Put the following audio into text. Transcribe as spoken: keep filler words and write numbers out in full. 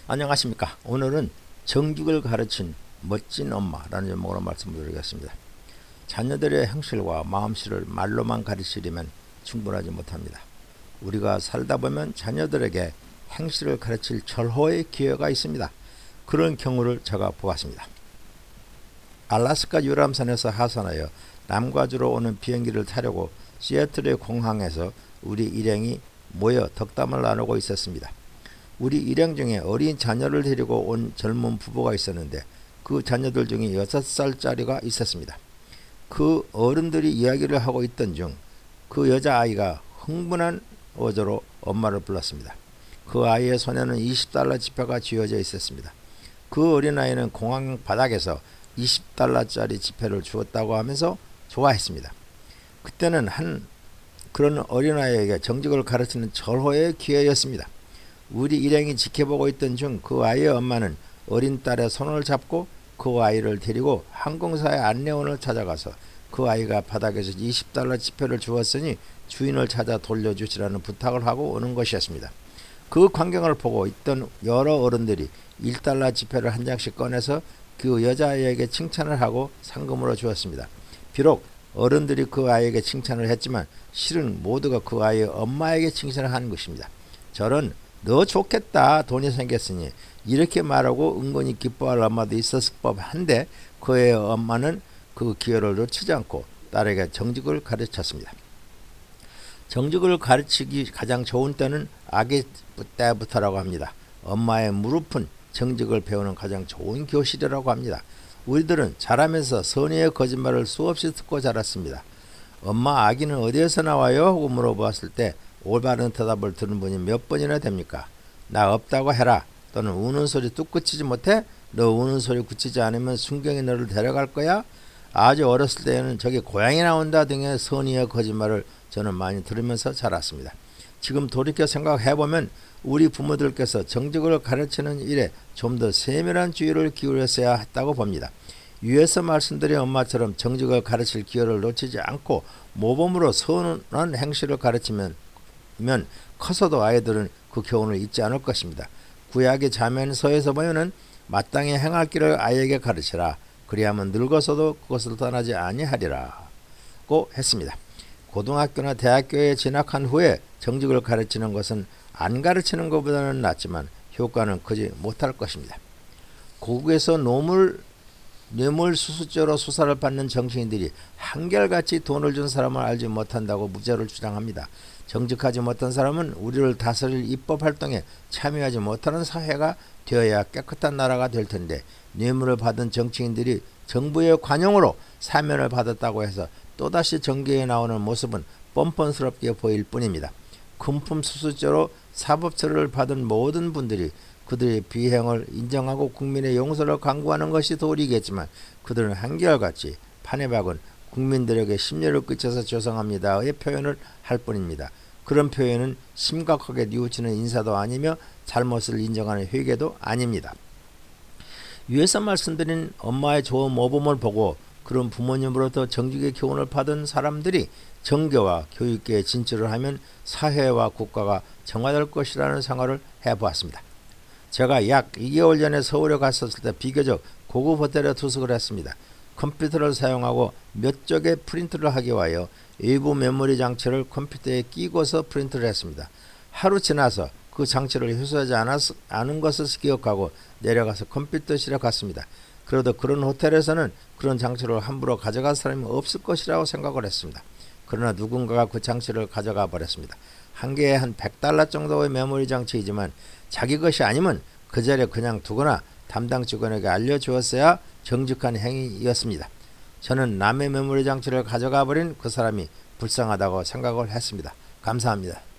안녕하십니까. 오늘은 정직을 가르친 멋진 엄마라는 제목으로 말씀드리겠습니다. 자녀들의 행실과 마음씨를 말로만 가르치려면 충분하지 못합니다. 우리가 살다 보면 자녀들에게 행실을 가르칠 절호의 기회가 있습니다. 그런 경우를 제가 보았습니다. 알래스카 유람선에서 하산하여 남과주로 오는 비행기를 타려고 시애틀의 공항에서 우리 일행이 모여 덕담을 나누고 있었습니다. 우리 일행 중에 어린 자녀를 데리고 온 젊은 부부가 있었는데 그 자녀들 중에 여섯 살짜리가 있었습니다. 그 어른들이 이야기를 하고 있던 중 그 여자아이가 흥분한 어조로 엄마를 불렀습니다. 그 아이의 손에는 이십 달러 지폐가 쥐어져 있었습니다. 그 어린아이는 공항 바닥에서 이십 달러짜리 지폐를 주었다고 하면서 좋아했습니다. 그때는 한 그런 어린아이에게 정직을 가르치는 절호의 기회였습니다. 우리 일행이 지켜보고 있던 중 그 아이의 엄마는 어린 딸의 손을 잡고 그 아이를 데리고 항공사의 안내원을 찾아가서 그 아이가 바닥에서 이십 달러 지폐를 주었으니 주인을 찾아 돌려주시라는 부탁을 하고 오는 것이었습니다. 그 광경을 보고 있던 여러 어른들이 일 달러 지폐를 한 장씩 꺼내서 그 여자아이에게 칭찬을 하고 상금으로 주었습니다. 비록 어른들이 그 아이에게 칭찬을 했지만 실은 모두가 그 아이의 엄마에게 칭찬을 하는 것입니다. 저는 너 좋겠다, 돈이 생겼으니 이렇게 말하고 은근히 기뻐할 엄마도 있었을 법한데 그의 엄마는 그 기회를 놓치지 않고 딸에게 정직을 가르쳤습니다. 정직을 가르치기 가장 좋은 때는 아기 때부터라고 합니다. 엄마의 무릎은 정직을 배우는 가장 좋은 교실이라고 합니다. 우리들은 자라면서 선의의 거짓말을 수없이 듣고 자랐습니다. 엄마, 아기는 어디에서 나와요? 하고 물어보았을 때 올바른 대답을 들은 분이 몇 번이나 됩니까? 나 없다고 해라. 또는 우는 소리 뚝 그치지 못해? 너 우는 소리 그치지 않으면 순경이 너를 데려갈 거야? 아주 어렸을 때에는 저기 고양이 나온다 등의 선의의 거짓말을 저는 많이 들으면서 자랐습니다. 지금 돌이켜 생각해보면 우리 부모들께서 정직을 가르치는 일에 좀 더 세밀한 주의를 기울였어야 했다고 봅니다. 위에서 말씀드린 엄마처럼 정직을 가르칠 기회를 놓치지 않고 모범으로 선한 행실을 가르치면 면 커서도 아이들은 그 교훈을 잊지 않을 것입니다. 구약의 자면서에서 보면은 마땅히 행할 길을 아이에게 가르치라. 그리하면 늙어서도 그것을 떠나지 아니하리라고 했습니다. 고등학교나 대학교에 진학한 후에 정직을 가르치는 것은 안 가르치는 것보다는 낫지만 효과는 크지 못할 것입니다. 고국에서 노물 뇌물수수죄로 수사를 받는 정치인들이 한결같이 돈을 준 사람을 알지 못한다고 무죄를 주장합니다. 정직하지 못한 사람은 우리를 다스릴 입법활동에 참여하지 못하는 사회가 되어야 깨끗한 나라가 될 텐데 뇌물을 받은 정치인들이 정부의 관용으로 사면을 받았다고 해서 또다시 정계에 나오는 모습은 뻔뻔스럽게 보일 뿐입니다. 금품수수죄로 사법처리를 받은 모든 분들이 그들의 비행을 인정하고 국민의 용서를 강구하는 것이 도리겠지만 그들은 한결같이 판에 박은 국민들에게 심려를 끼쳐서 죄송합니다의 표현을 할 뿐입니다. 그런 표현은 심각하게 뉘우치는 인사도 아니며 잘못을 인정하는 회개도 아닙니다. 위에서 말씀드린 엄마의 좋은 모범을 보고 그런 부모님으로부터 정직의 교훈을 받은 사람들이 정교와 교육계에 진출을 하면 사회와 국가가 정화될 것이라는 생각을 해보았습니다. 제가 약 이 개월 전에 서울에 갔었을 때 비교적 고급 호텔에 투숙을 했습니다. 컴퓨터를 사용하고 몇 쪽의 프린트를 하기 위하여 일부 메모리 장치를 컴퓨터에 끼고서 프린트를 했습니다. 하루 지나서 그 장치를 회수하지 않았, 않은 것을 기억하고 내려가서 컴퓨터실에 갔습니다. 그래도 그런 호텔에서는 그런 장치를 함부로 가져갈 사람이 없을 것이라고 생각을 했습니다. 그러나 누군가가 그 장치를 가져가 버렸습니다. 한 개에 한 백 달러 정도의 메모리 장치이지만 자기 것이 아니면 그 자리에 그냥 두거나 담당 직원에게 알려주었어야 정직한 행위였습니다. 저는 남의 메모리 장치를 가져가 버린 그 사람이 불쌍하다고 생각을 했습니다. 감사합니다.